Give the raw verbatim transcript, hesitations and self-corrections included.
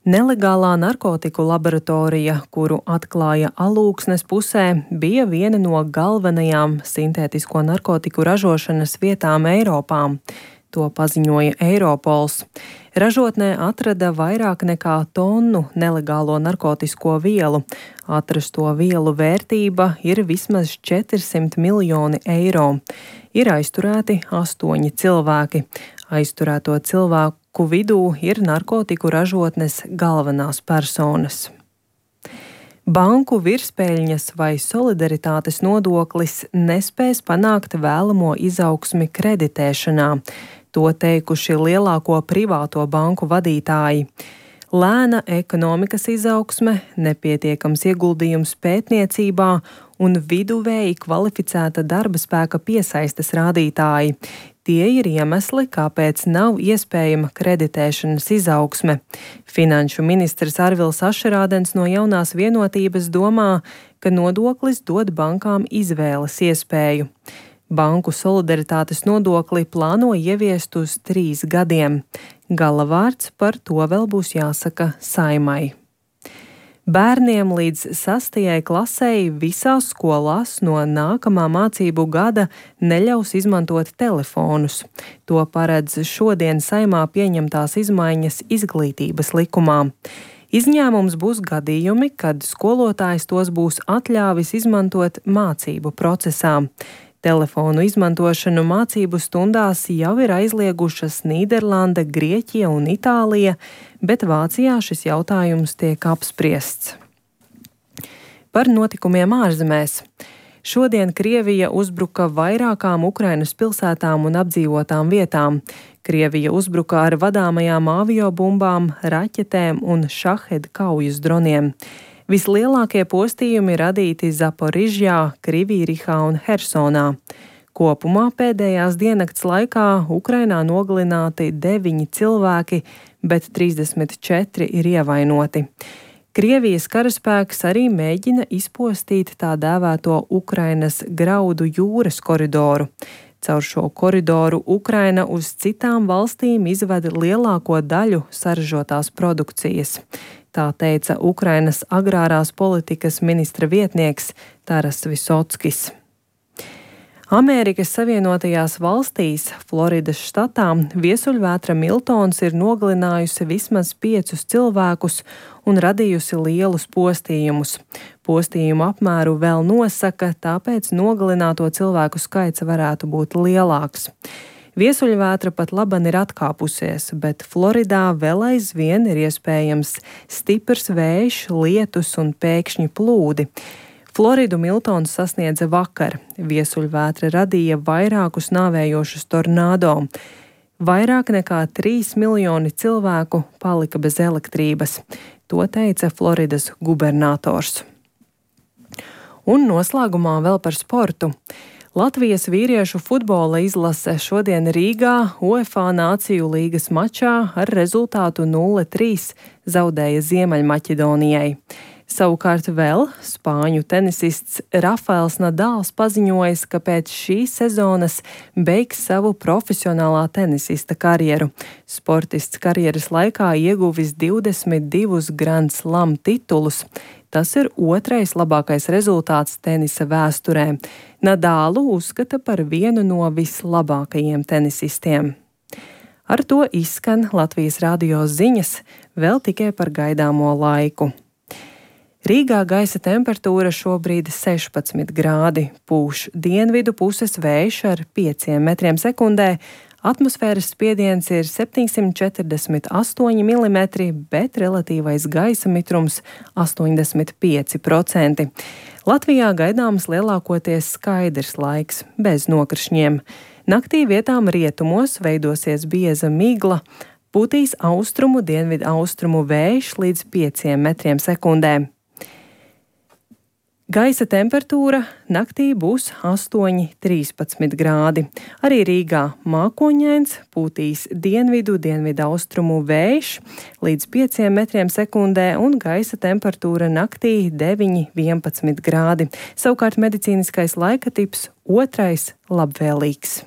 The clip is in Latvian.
Nelegālā narkotiku laboratorija, kuru atklāja Alūksnes pusē, bija viena no galvenajām sintētisko narkotiku ražošanas vietām Eiropā. To paziņoja Eiropols. Ražotnē atrada vairāk nekā tonu nelegālo narkotisko vielu. Atrasto vielu vērtība ir vismaz četrsimt miljoni eiro. Ir aizturēti astoņi cilvēki. Aizturēto cilvēku vidū ir narkotiku ražotnes galvenās personas. Banku virspēļņas vai solidaritātes nodoklis nespēs panākt vēlamo izaugsmi kreditēšanā. To teikuši lielāko privāto banku vadītāji. Lēna ekonomikas izaugsme, nepietiekams ieguldījums pētniecībā un viduvēji kvalificēta darba spēka piesaistes rādītāji. Tie ir iemesli, kāpēc nav iespējama kreditēšanas izaugsme. Finanšu ministrs Arvils Ašerādens no Jaunās vienotības domā, ka nodoklis dod bankām izvēles iespēju. Banku solidaritātes nodokli plāno ieviest uz trīs gadiem. Galavārds par to vēl būs jāsaka Saeimai. Bērniem līdz sastajai klasei visās skolās no nākamā mācību gada neļaus izmantot telefonus. To paredz šodien Saeimā pieņemtās izmaiņas izglītības likumā. Izņēmums būs gadījumi, kad skolotājs tos būs atļāvis izmantot mācību procesā. Telefonu izmantošanu mācību stundās jau ir aizliegušas Nīderlande, Grieķija un Itālija, bet Vācijā šis jautājums tiek apspriests. Par notikumiem ārzemēs. Šodien Krievija uzbruka vairākām Ukrainas pilsētām un apdzīvotām vietām. Krievija uzbruka ar vadāmajām aviobumbām, raķetēm un šahed kaujas droniem. Vislielākie postījumi radīti Zaporižjā, Krivīrihā un Hersonā. Kopumā pēdējās diennakts laikā Ukrainā nogalināti deviņi cilvēki, bet trīsdesmit četri ir ievainoti. Krievijas karaspēks arī mēģina izpostīt tā dēvēto Ukrainas graudu jūras koridoru. Caur šo koridoru Ukraina uz citām valstīm izved lielāko daļu saražotās produkcijas. Tā teica Ukrainas agrārās politikas ministra vietnieks Taras Visockis. Amerikas Savienotajās valstīs, Floridas štatā, viesuļvētra Miltons ir nogalinājusi vismaz piecus cilvēkus un radījusi lielus postījumus. Postījumu apmēru vēl nosaka, tāpēc nogalināto cilvēku skaits varētu būt lielāks. Viesuļvētra pat laban ir atkāpusies, bet Floridā vēl aizvien ir iespējams stiprs vējš, lietus un pēkšņi plūdi. Floridu Miltons sasniedza vakar. Viesuļvētra radīja vairākus nāvējošus tornādo. Vairāk nekā trīs miljoni cilvēku palika bez elektrības. To teica Floridas gubernators. Un noslēgumā vēl par sportu. Latvijas vīriešu futbola izlase šodien Rīgā UEFA Nāciju līgas mačā ar rezultātu nulle trīs zaudēja Ziemeļmaķedonijai. Savukārt vēl spāņu tenisists Rafaels Nadals paziņojis, ka pēc šīs sezonas beigs savu profesionālā tenisista karjeru. Sportists karjeras laikā ieguvis divdesmit divus Grand Slam titulus. Tas ir otrais labākais rezultāts tenisa vēsturē. Nadalu uzskata par vienu no vislabākajiem tenisistiem. Ar to izskan Latvijas radio ziņas, vēl tikai par gaidāmo laiku. Rīgā gaisa temperatūra šobrīd sešpadsmit grādi, pūš dienvidu puses vējš ar pieciem metriem sekundē, atmosfēras spiediens ir septiņsimt četrdesmit astoņi milimetri, bet relatīvais gaisa mitrums astoņdesmit pieci procenti. Latvijā gaidāms lielākoties skaidrs laiks, bez nokrišņiem. Naktī vietām rietumos veidosies bieza migla, pūtīs austrumu dienvidu austrumu vējš līdz pieciem metriem sekundē. Gaisa temperatūra naktī būs astoņi trīspadsmit grādi. Arī Rīgā mākoņains, pūtīs dienvidu, dienvidu austrumu vējš līdz pieciem metriem sekundē un gaisa temperatūra naktī deviņi vienpadsmit grādi. Savukārt medicīniskais laika tips otrais labvēlīgs.